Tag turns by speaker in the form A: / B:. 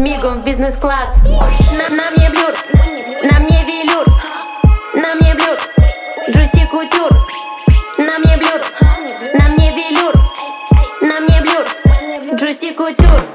A: мигом в бизнес-класс. На мне блюр, на мне велюр, на мне блюр, Juicy Couture. На мне блюр, на мне велюр, на мне блюр, Juicy Couture.